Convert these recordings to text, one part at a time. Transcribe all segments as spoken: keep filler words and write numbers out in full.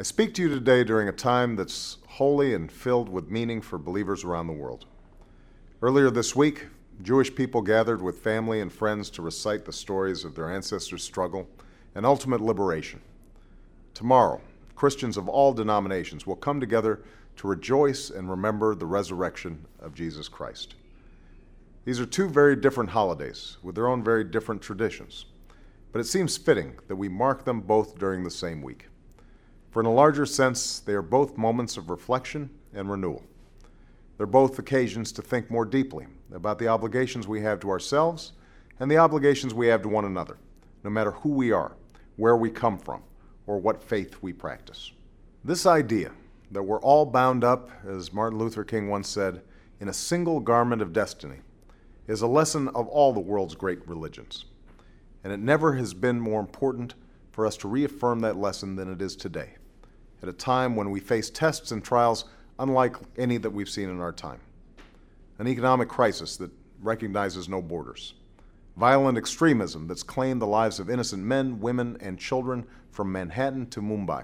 I speak to you today during a time that's holy and filled with meaning for believers around the world. Earlier this week, Jewish people gathered with family and friends to recite the stories of their ancestors' struggle and ultimate liberation. Tomorrow, Christians of all denominations will come together to rejoice and remember the resurrection of Jesus Christ. These are two very different holidays with their own very different traditions, but it seems fitting that we mark them both during the same week. For in a larger sense, they are both moments of reflection and renewal. They're both occasions to think more deeply about the obligations we have to ourselves and the obligations we have to one another, no matter who we are, where we come from, or what faith we practice. This idea that we're all bound up, as Martin Luther King once said, in a single garment of destiny, is a lesson of all the world's great religions. And it never has been more important for us to reaffirm that lesson than it is today, at a time when we face tests and trials unlike any that we've seen in our time. An economic crisis that recognizes no borders. Violent extremism that's claimed the lives of innocent men, women, and children from Manhattan to Mumbai.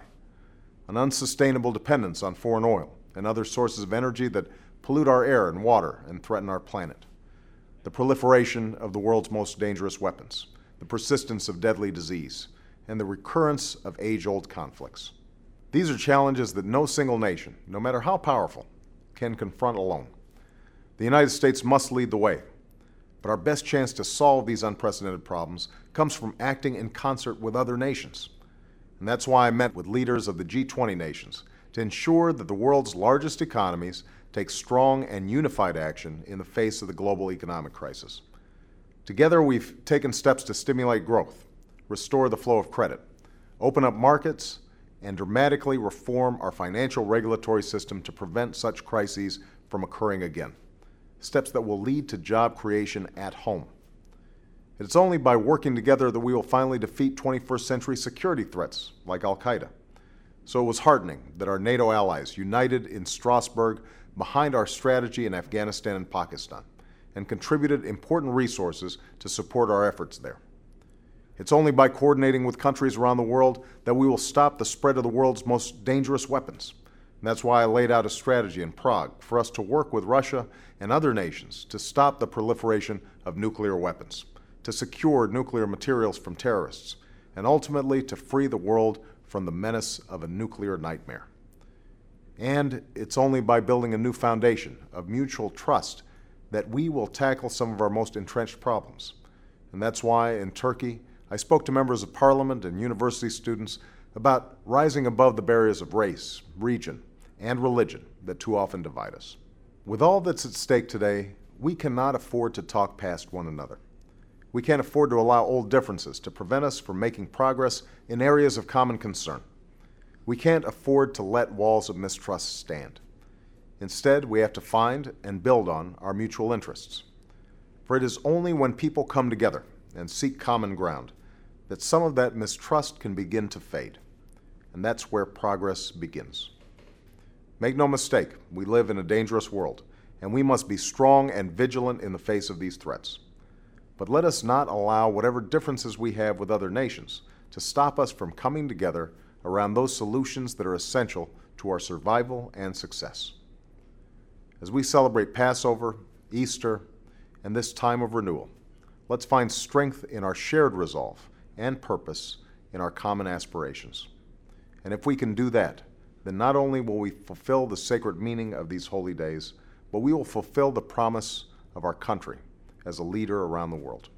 An unsustainable dependence on foreign oil and other sources of energy that pollute our air and water and threaten our planet. The proliferation of the world's most dangerous weapons, the persistence of deadly disease, and the recurrence of age-old conflicts. These are challenges that no single nation, no matter how powerful, can confront alone. The United States must lead the way, but our best chance to solve these unprecedented problems comes from acting in concert with other nations. And that's why I met with leaders of the G twenty nations to ensure that the world's largest economies take strong and unified action in the face of the global economic crisis. Together, we've taken steps to stimulate growth, restore the flow of credit, open up markets, and dramatically reform our financial regulatory system to prevent such crises from occurring again. Steps that will lead to job creation at home. It's only by working together that we will finally defeat twenty-first century security threats like Al-Qaeda. So it was heartening that our NATO allies united in Strasbourg behind our strategy in Afghanistan and Pakistan and contributed important resources to support our efforts there. It's only by coordinating with countries around the world that we will stop the spread of the world's most dangerous weapons. And that's why I laid out a strategy in Prague for us to work with Russia and other nations to stop the proliferation of nuclear weapons, to secure nuclear materials from terrorists, and ultimately to free the world from the menace of a nuclear nightmare. And it's only by building a new foundation of mutual trust that we will tackle some of our most entrenched problems. And that's why in Turkey, I spoke to members of parliament and university students about rising above the barriers of race, region, and religion that too often divide us. With all that's at stake today, we cannot afford to talk past one another. We can't afford to allow old differences to prevent us from making progress in areas of common concern. We can't afford to let walls of mistrust stand. Instead, we have to find and build on our mutual interests. For it is only when people come together and seek common ground that some of that mistrust can begin to fade. And that's where progress begins. Make no mistake, we live in a dangerous world, and we must be strong and vigilant in the face of these threats. But let us not allow whatever differences we have with other nations to stop us from coming together around those solutions that are essential to our survival and success. As we celebrate Passover, Easter, and this time of renewal, let's find strength in our shared resolve and purpose in our common aspirations. And if we can do that, then not only will we fulfill the sacred meaning of these holy days, but we will fulfill the promise of our country as a leader around the world.